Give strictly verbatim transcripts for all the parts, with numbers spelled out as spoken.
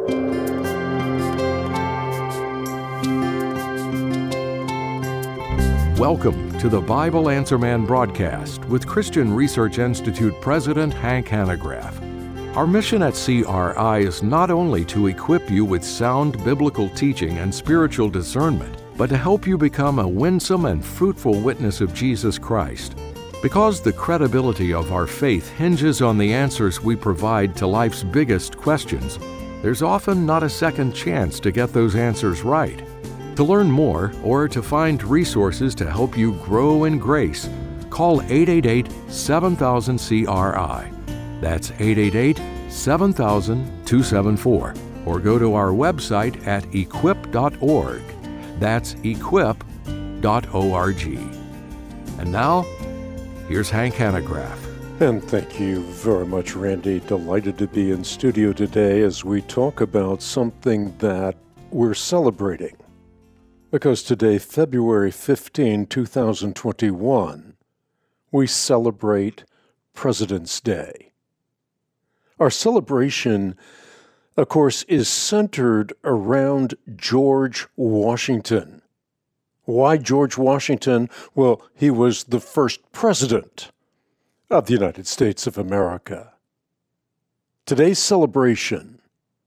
Welcome to the Bible Answer Man broadcast with Christian Research Institute President Hank Hanegraaff. Our mission at C R I is not only to equip you with sound biblical teaching and spiritual discernment, but to help you become a winsome and fruitful witness of Jesus Christ. Because the credibility of our faith hinges on the answers we provide to life's biggest questions, there's often not a second chance to get those answers right. To learn more or to find resources to help you grow in grace, call eight eight eight, seven thousand, C R I. That's eight eight eight, seven thousand, two seven four. Or go to our website at equip dot org. That's equip dot org. And now, here's Hank Hanegraaff. And thank you very much, Randy. Delighted to be in studio today as we talk about something that we're celebrating. Because today, February fifteenth, twenty twenty-one, we celebrate President's Day. Our celebration, of course, is centered around George Washington. Why George Washington? Well, he was the first president of the United States of America. Today's celebration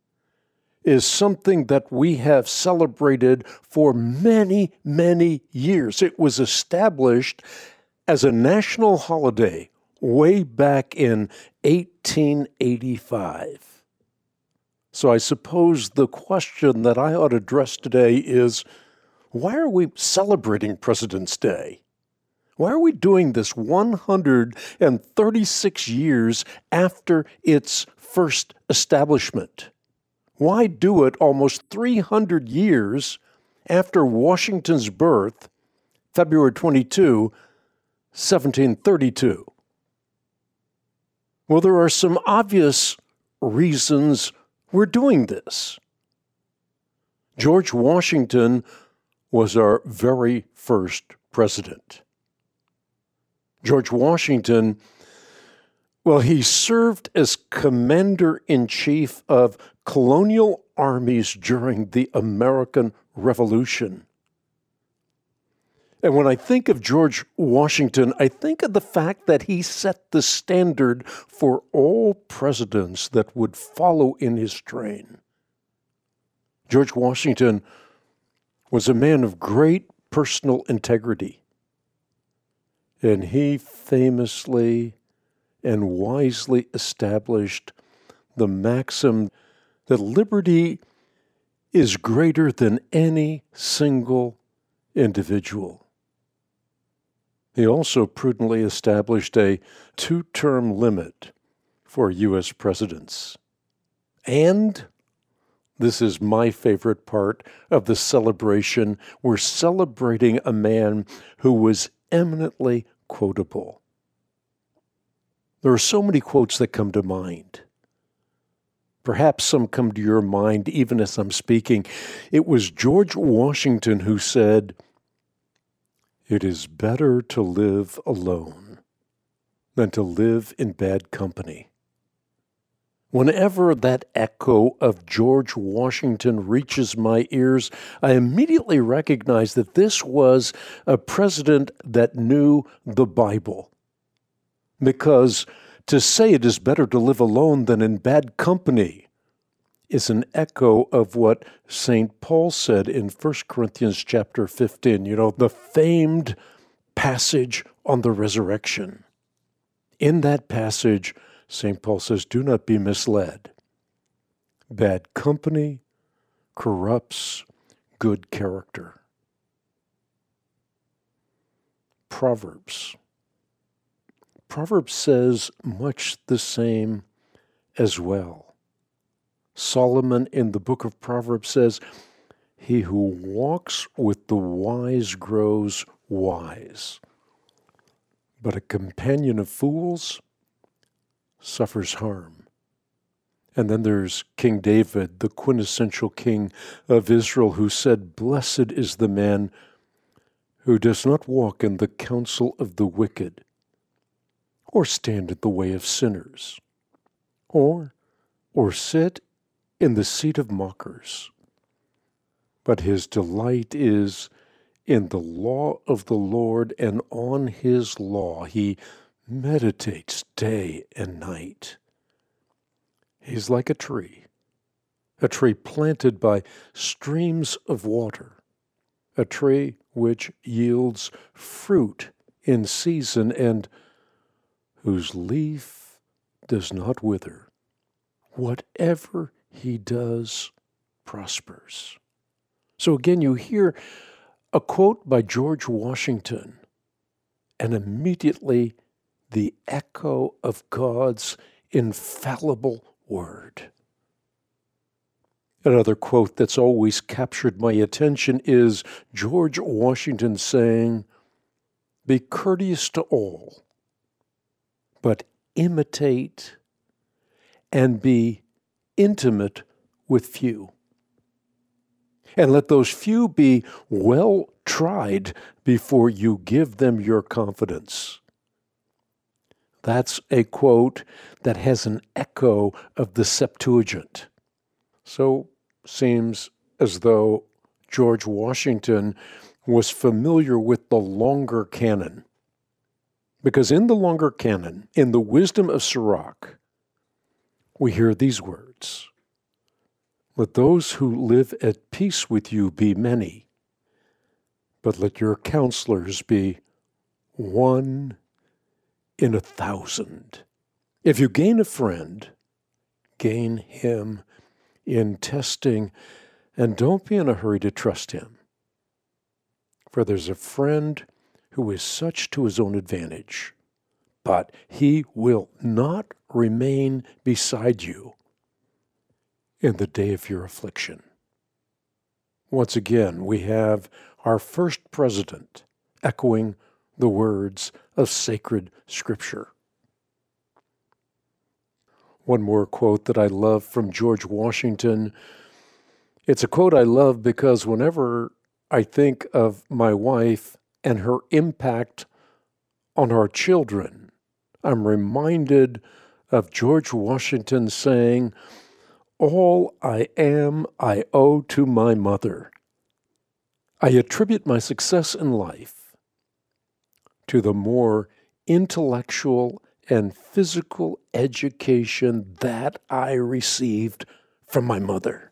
is something that we have celebrated for many, many years. It was established as a national holiday way back in eighteen eighty-five. So I suppose the question that I ought to address today is, why are we celebrating President's Day? Why are we doing this one hundred thirty-six years after its first establishment? Why do it almost three hundred years after Washington's birth, February twenty-second, seventeen thirty-two? Well, there are some obvious reasons we're doing this. George Washington was our very first president. George Washington, well, he served as commander-in-chief of colonial armies during the American Revolution. And when I think of George Washington, I think of the fact that he set the standard for all presidents that would follow in his train. George Washington was a man of great personal integrity, and he famously and wisely established the maxim that liberty is greater than any single individual. He also prudently established a two-term limit for U S presidents. And this is my favorite part of the celebration. We're celebrating a man who was eminently quotable. There are so many quotes that come to mind. Perhaps some come to your mind even as I'm speaking. It was George Washington who said, "It is better to live alone than to live in bad company." Whenever that echo of George Washington reaches my ears, I immediately recognize that this was a president that knew the Bible. Because to say it is better to live alone than in bad company is an echo of what Saint Paul said in First Corinthians chapter fifteen, you know, the famed passage on the resurrection. In that passage, Saint Paul says, "Do not be misled. Bad company corrupts good character." Proverbs. Proverbs says much the same as well. Solomon in the book of Proverbs says, "He who walks with the wise grows wise, but a companion of fools suffers harm." And then there's King David, the quintessential king of Israel, who said, "Blessed is the man who does not walk in the counsel of the wicked, or stand in the way of sinners, or, or sit in the seat of mockers, but his delight is in the law of the Lord, and on his law he meditates day and night. He's like a tree, a tree planted by streams of water, a tree which yields fruit in season and whose leaf does not wither. Whatever he does prospers. So again, you hear a quote by George Washington, and immediately the echo of God's infallible word. Another quote that's always captured my attention is George Washington saying, "Be courteous to all, but imitate and be intimate with few. And let those few be well tried before you give them your confidence." That's a quote that has an echo of the Septuagint. So seems as though George Washington was familiar with the longer canon. Because in the longer canon, in the Wisdom of Sirach, we hear these words, "Let those who live at peace with you be many, but let your counselors be one in a thousand. If you gain a friend, gain him in testing, and don't be in a hurry to trust him. For there's a friend who is such to his own advantage, but he will not remain beside you in the day of your affliction." Once again, we have our first president echoing the words of sacred Scripture. One more quote that I love from George Washington. It's a quote I love because whenever I think of my wife and her impact on our children, I'm reminded of George Washington saying, "All I am, I owe to my mother. I attribute my success in life to the more intellectual and physical education that I received from my mother."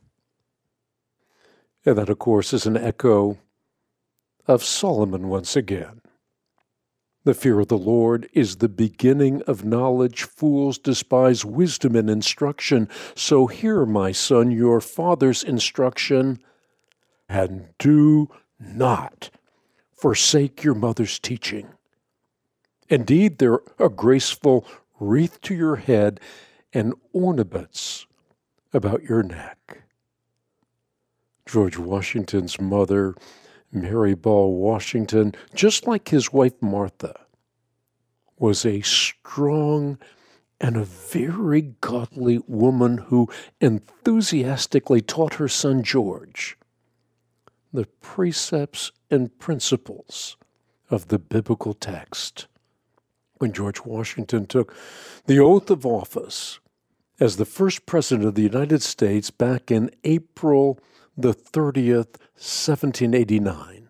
And that, of course, is an echo of Solomon once again. "The fear of the Lord is the beginning of knowledge. Fools despise wisdom and instruction. So hear, my son, your father's instruction, and do not forsake your mother's teaching. Indeed, they're a graceful wreath to your head and ornaments about your neck." George Washington's mother, Mary Ball Washington, just like his wife Martha, was a strong and a very godly woman who enthusiastically taught her son George the precepts and principles of the biblical text. When George Washington took the oath of office as the first president of the United States back in April the thirtieth, seventeen eighty-nine,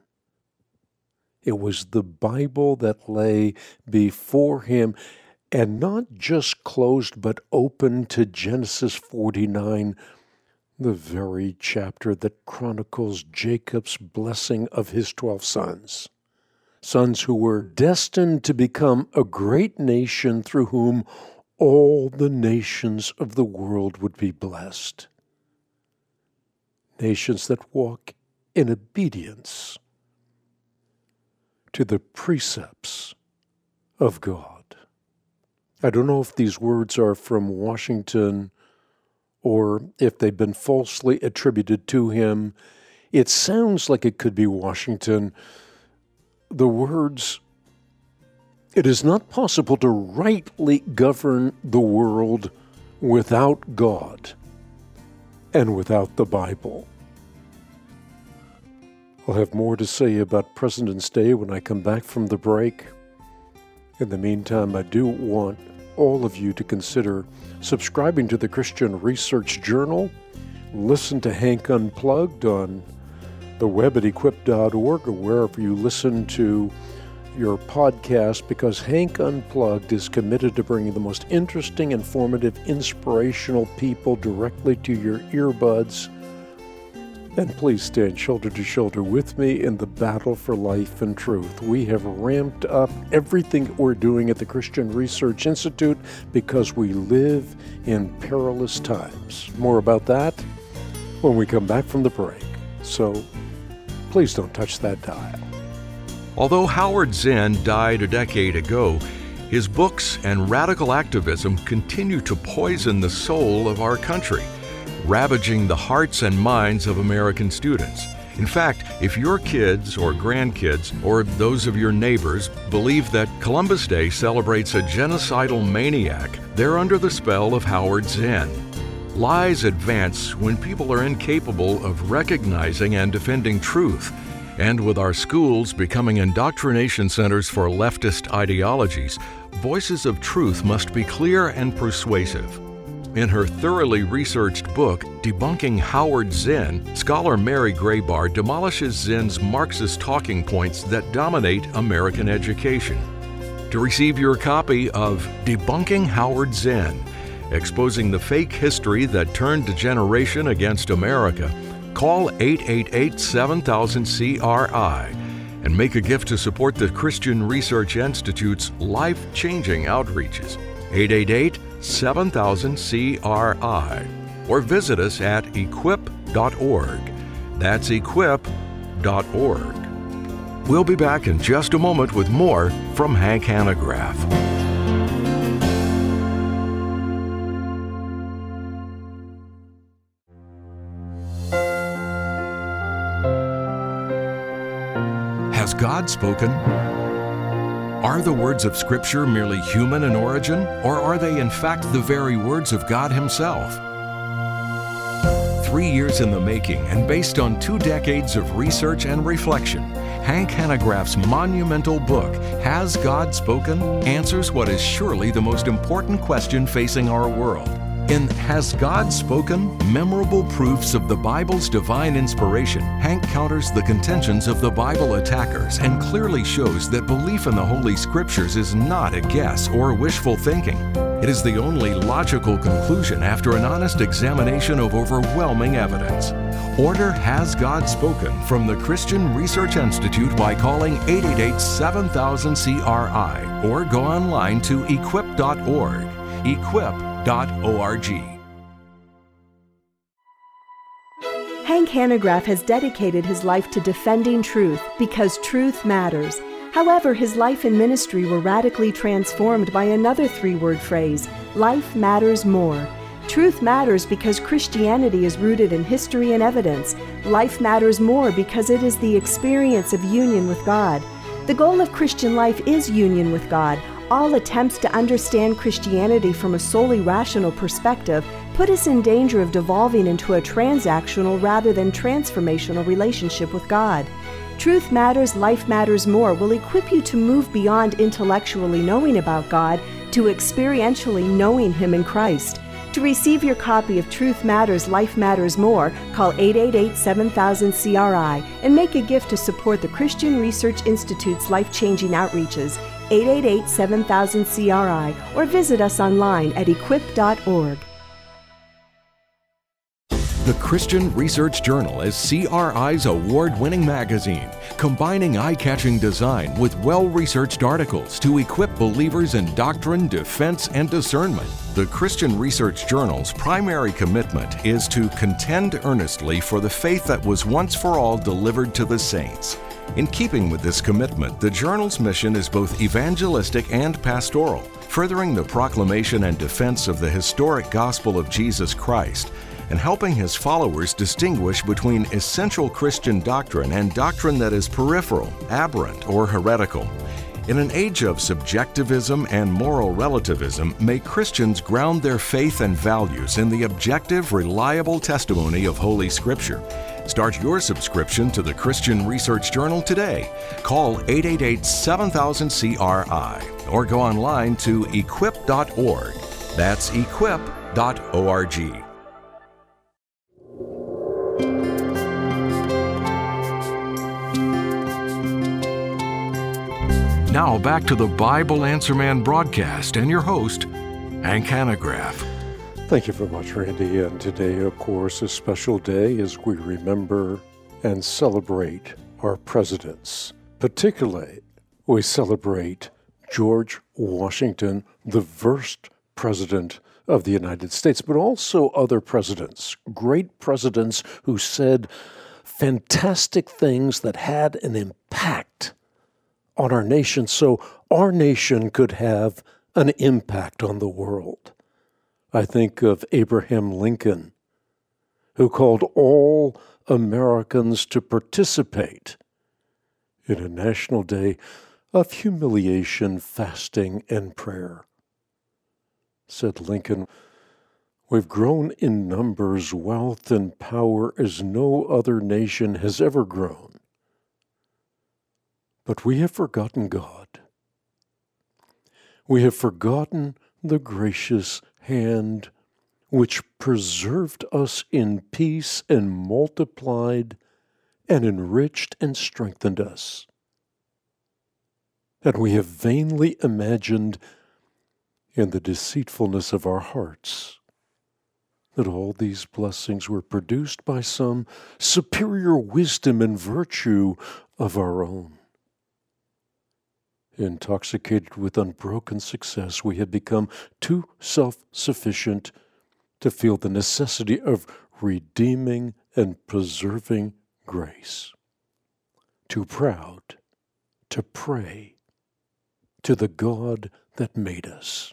it was the Bible that lay before him, and not just closed but open to Genesis forty-nine, the very chapter that chronicles Jacob's blessing of his twelve sons. Sons who were destined to become a great nation through whom all the nations of the world would be blessed. Nations that walk in obedience to the precepts of God. I don't know if these words are from Washington or if they've been falsely attributed to him. It sounds like it could be Washington. The words, "It is not possible to rightly govern the world without God and without the Bible." I'll have more to say about President's Day when I come back from the break. In the meantime, I do want all of you to consider subscribing to the Christian Research Journal listen to Hank Unplugged on the web at equip dot org or wherever you listen to your podcast, because Hank Unplugged is committed to bringing the most interesting, informative, inspirational people directly to your earbuds. And please stand shoulder to shoulder with me in the battle for life and truth. We have ramped up everything we're doing at the Christian Research Institute because we live in perilous times. More about that when we come back from the break. So please don't touch that dial. Although Howard Zinn died a decade ago, his books and radical activism continue to poison the soul of our country, ravaging the hearts and minds of American students. In fact, if your kids or grandkids or those of your neighbors believe that Columbus Day celebrates a genocidal maniac, they're under the spell of Howard Zinn. Lies advance when people are incapable of recognizing and defending truth. And with our schools becoming indoctrination centers for leftist ideologies, voices of truth must be clear and persuasive. In her thoroughly researched book, Debunking Howard Zinn, scholar Mary Graybar demolishes Zinn's Marxist talking points that dominate American education. To receive your copy of Debunking Howard Zinn, exposing the fake history that turned a generation against America, call eight eight eight, seven thousand, C R I and make a gift to support the Christian Research Institute's life-changing outreaches. eight eight eight, seven thousand, C R I, or visit us at equip dot org. That's equip dot org. We'll be back in just a moment with more from Hank Hanegraaff. Has God spoken? Are the words of Scripture merely human in origin, or are they in fact the very words of God Himself? Three years in the making and based on two decades of research and reflection, Hank Hanegraaff's monumental book, Has God Spoken?, answers what is surely the most important question facing our world. In Has God Spoken? Memorable Proofs of the Bible's Divine Inspiration, Hank counters the contentions of the Bible attackers and clearly shows that belief in the Holy Scriptures is not a guess or wishful thinking. It is the only logical conclusion after an honest examination of overwhelming evidence. Order Has God Spoken from the Christian Research Institute by calling eight eight eight, seven thousand, C R I or go online to equip dot org. equip dot org. Hank Hanegraaff has dedicated his life to defending truth because truth matters. However, his life and ministry were radically transformed by another three-word phrase, life matters more. Truth matters because Christianity is rooted in history and evidence. Life matters more because it is the experience of union with God. The goal of Christian life is union with God. All attempts to understand Christianity from a solely rational perspective put us in danger of devolving into a transactional rather than transformational relationship with God. Truth Matters, Life Matters More will equip you to move beyond intellectually knowing about God to experientially knowing Him in Christ. To receive your copy of Truth Matters, Life Matters More, call eight eight eight, seven thousand, C R I and make a gift to support the Christian Research Institute's life-changing outreaches, eight eight eight, seven thousand, C R I, or visit us online at equip dot org. The Christian Research Journal is C R I's award-winning magazine, combining eye-catching design with well-researched articles to equip believers in doctrine, defense, and discernment. The Christian Research Journal's primary commitment is to contend earnestly for the faith that was once for all delivered to the saints. In keeping with this commitment, the journal's mission is both evangelistic and pastoral, furthering the proclamation and defense of the historic gospel of Jesus Christ, and helping his followers distinguish between essential Christian doctrine and doctrine that is peripheral, aberrant, or heretical. In an age of subjectivism and moral relativism, may Christians ground their faith and values in the objective, reliable testimony of Holy Scripture. Start your subscription to the Christian Research Journal today. Call eight eight eight, seven thousand, C R I or go online to equip dot org. That's equip dot org. Now back to the Bible Answer Man broadcast and your host, Hank Hanegraaff. Thank you very much, Randy. And today, of course, a special day as we remember and celebrate our presidents. Particularly, we celebrate George Washington, the first president of the United States, but also other presidents, great presidents who said fantastic things that had an impact on our nation, so our nation could have an impact on the world. I think of Abraham Lincoln, who called all Americans to participate in a national day of humiliation, fasting, and prayer. Said Lincoln, "We've grown in numbers, wealth, and power as no other nation has ever grown. But we have forgotten God. We have forgotten the gracious hand which preserved us in peace and multiplied and enriched and strengthened us. And we have vainly imagined in the deceitfulness of our hearts that all these blessings were produced by some superior wisdom and virtue of our own. Intoxicated with unbroken success, we had become too self-sufficient to feel the necessity of redeeming and preserving grace. Too proud to pray to the God that made us."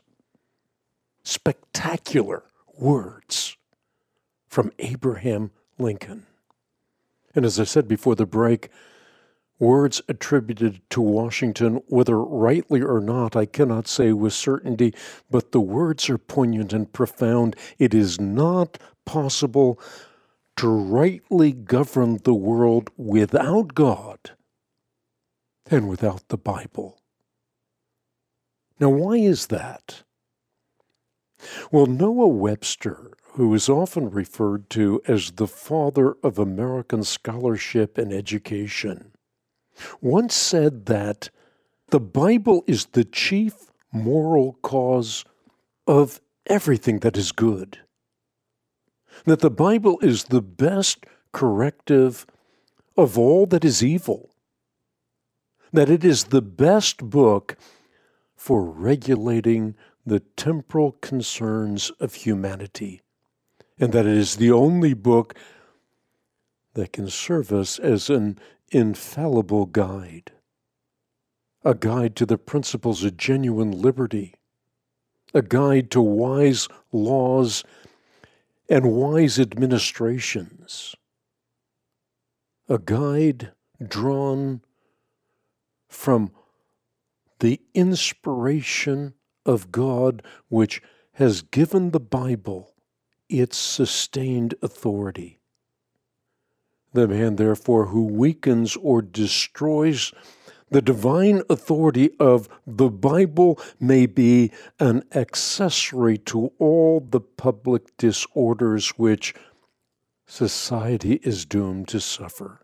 Spectacular words from Abraham Lincoln. And as I said before the break, words attributed to Washington, whether rightly or not, I cannot say with certainty, but the words are poignant and profound. It is not possible to rightly govern the world without God and without the Bible. Now, why is that? Well, Noah Webster, who is often referred to as the father of American scholarship and education, once said that the Bible is the chief moral cause of everything that is good. That the Bible is the best corrective of all that is evil. That it is the best book for regulating the temporal concerns of humanity. And that it is the only book that can serve us as an infallible guide, a guide to the principles of genuine liberty, a guide to wise laws and wise administrations, a guide drawn from the inspiration of God, which has given the Bible its sustained authority. The man, therefore, who weakens or destroys the divine authority of the Bible may be an accessory to all the public disorders which society is doomed to suffer.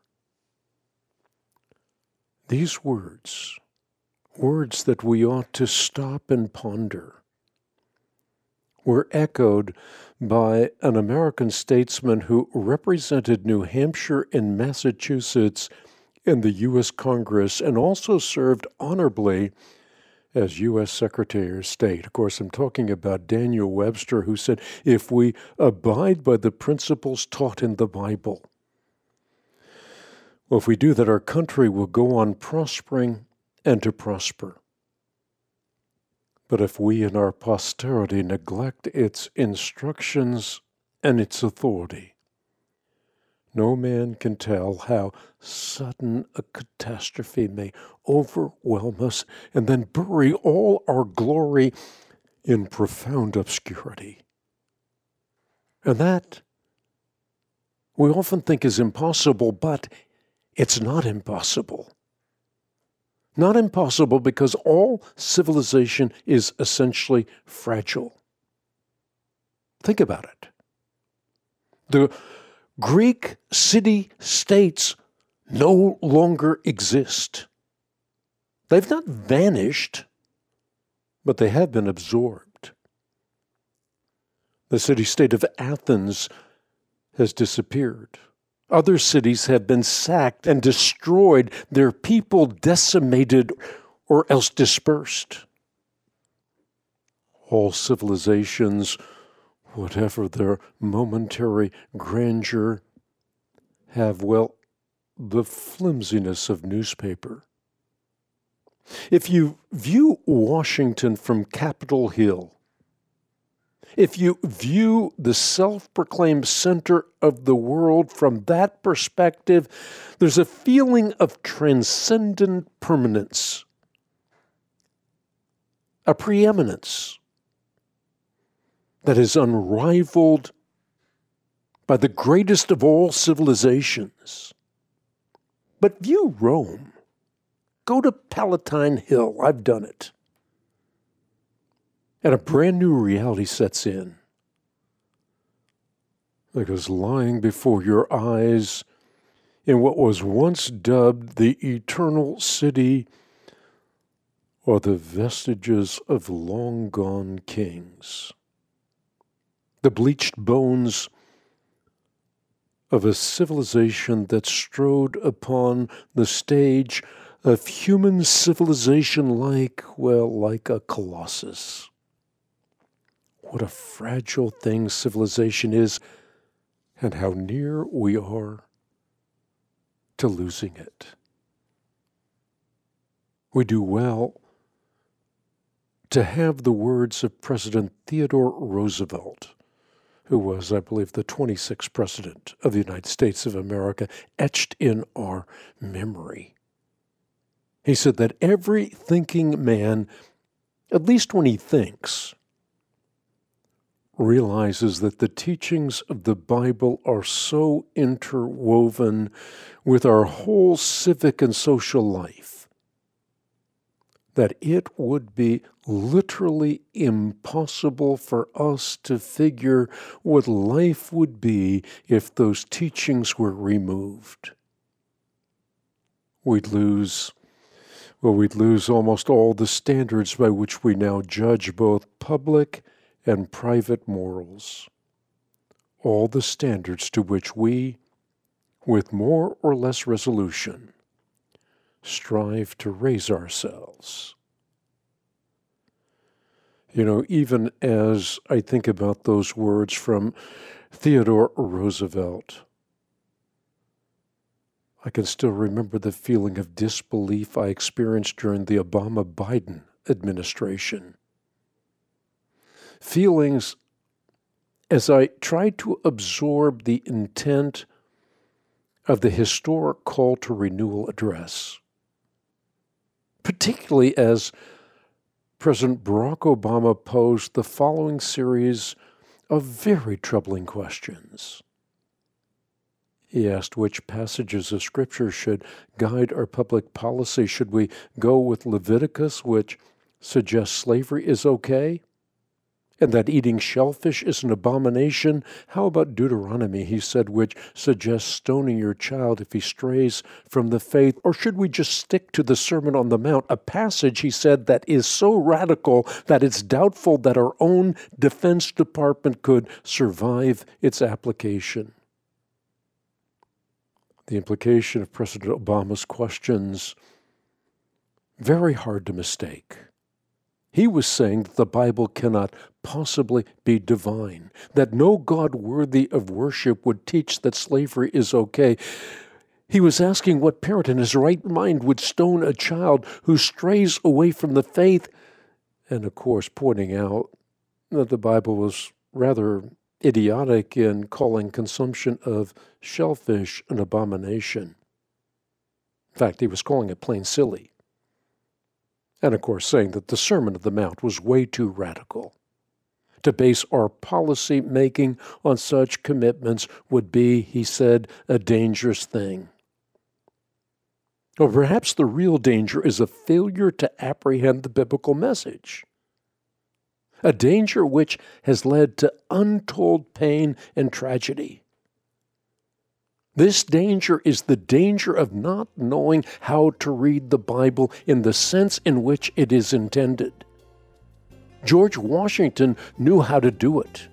These words, words that we ought to stop and ponder, were echoed by an American statesman who represented New Hampshire and Massachusetts in the U S Congress and also served honorably as U S Secretary of State. Of course, I'm talking about Daniel Webster, who said, if we abide by the principles taught in the Bible, well, if we do that, our country will go on prospering and to prosper. But if we in our posterity neglect its instructions and its authority, no man can tell how sudden a catastrophe may overwhelm us and then bury all our glory in profound obscurity. And that we often think is impossible, but it's not impossible. Not impossible because all civilization is essentially fragile. Think about it. The Greek city-states no longer exist. They've not vanished, but they have been absorbed. The city-state of Athens has disappeared. Other cities have been sacked and destroyed, their people decimated or else dispersed. All civilizations, whatever their momentary grandeur, have, well, the flimsiness of newspaper. If you view Washington from Capitol Hill, if you view the self-proclaimed center of the world from that perspective, there's a feeling of transcendent permanence, a preeminence that is unrivaled by the greatest of all civilizations. But view Rome. Go to Palatine Hill. I've done it. And a brand new reality sets in. Because lying before your eyes in what was once dubbed the Eternal City are the vestiges of long-gone kings. The bleached bones of a civilization that strode upon the stage of human civilization like, well, like a colossus. What a fragile thing civilization is, and how near we are to losing it. We do well to have the words of President Theodore Roosevelt, who was, I believe, the twenty-sixth President of the United States of America, etched in our memory. He said that every thinking man, at least when he thinks, realizes that the teachings of the Bible are so interwoven with our whole civic and social life that it would be literally impossible for us to figure what life would be if those teachings were removed. We'd lose, well, we'd lose almost all the standards by which we now judge both public and private morals, all the standards to which we, with more or less resolution, strive to raise ourselves. You know, even as I think about those words from Theodore Roosevelt, I can still remember the feeling of disbelief I experienced during the Obama-Biden administration. Feelings as I tried to absorb the intent of the historic call to renewal address, particularly as President Barack Obama posed the following series of very troubling questions. He asked which passages of Scripture should guide our public policy. Should we go with Leviticus, which suggests slavery is okay, and that eating shellfish is an abomination? How about Deuteronomy, he said, which suggests stoning your child if he strays from the faith? Or should we just stick to the Sermon on the Mount, a passage, he said, that is so radical that it's doubtful that our own Defense Department could survive its application? The implication of President Obama's questions, very hard to mistake. He was saying that the Bible cannot possibly be divine, that no God worthy of worship would teach that slavery is okay. He was asking what parent in his right mind would stone a child who strays away from the faith, and of course pointing out that the Bible was rather idiotic in calling consumption of shellfish an abomination. In fact, he was calling it plain silly. And of course saying that the Sermon on the Mount was way too radical. To base our policy making on such commitments would be, he said, a dangerous thing. Or perhaps the real danger is a failure to apprehend the biblical message. A danger which has led to untold pain and tragedy. This danger is the danger of not knowing how to read the Bible in the sense in which it is intended. George Washington knew how to do it.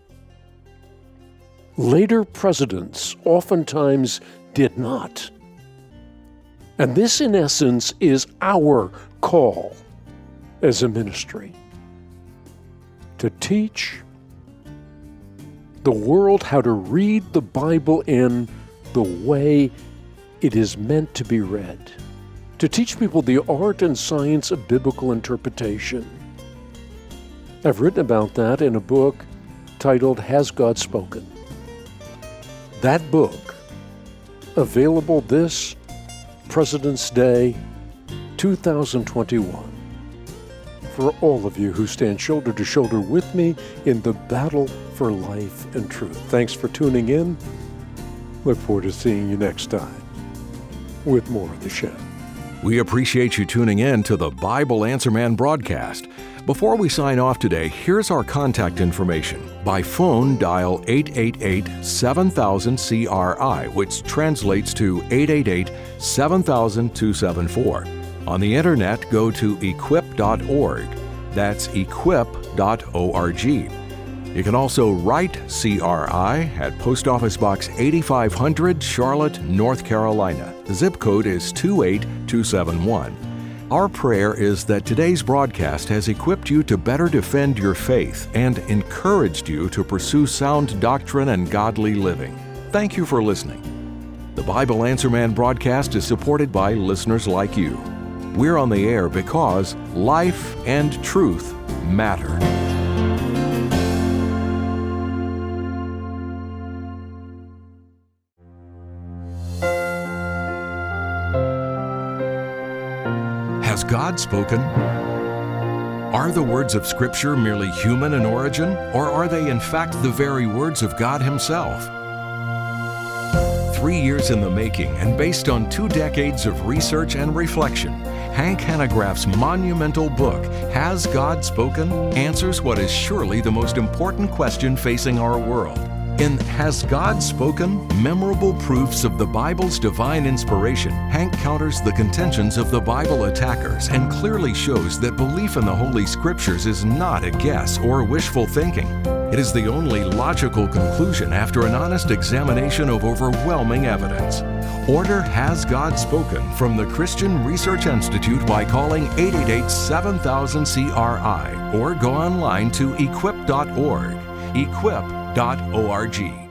Later presidents oftentimes did not. And this, in essence, is our call as a ministry, to teach the world how to read the Bible in the way it is meant to be read, to teach people the art and science of biblical interpretation. I've written about that in a book titled Has God Spoken? That book, available this President's Day two thousand twenty-one, for all of you who stand shoulder to shoulder with me in the battle for life and truth. Thanks for tuning in. Look forward to seeing you next time with more of The Shed. We appreciate you tuning in to the Bible Answer Man broadcast. Before we sign off today, here's our contact information. By phone, dial eight eight eight, seven thousand, C R I, which translates to eight eight eight, seven thousand, two seven four. On the internet, go to equip dot org. That's equip dot org. You can also write C R I at Post Office Box eighty-five hundred, Charlotte, North Carolina. The zip code is two eight two seven one. Our prayer is that today's broadcast has equipped you to better defend your faith and encouraged you to pursue sound doctrine and godly living. Thank you for listening. The Bible Answer Man broadcast is supported by listeners like you. We're on the air because life and truth matter. Has God spoken? Are the words of Scripture merely human in origin, or are they in fact the very words of God Himself? Three years in the making and based on two decades of research and reflection, Hank Hanegraaff's monumental book, Has God Spoken?, answers what is surely the most important question facing our world. In Has God Spoken? Memorable Proofs of the Bible's Divine Inspiration, Hank counters the contentions of the Bible attackers and clearly shows that belief in the Holy Scriptures is not a guess or wishful thinking. It is the only logical conclusion after an honest examination of overwhelming evidence. Order Has God Spoken from the Christian Research Institute by calling eight eight eight, seven thousand, C R I or go online to equip dot org. equip dot org.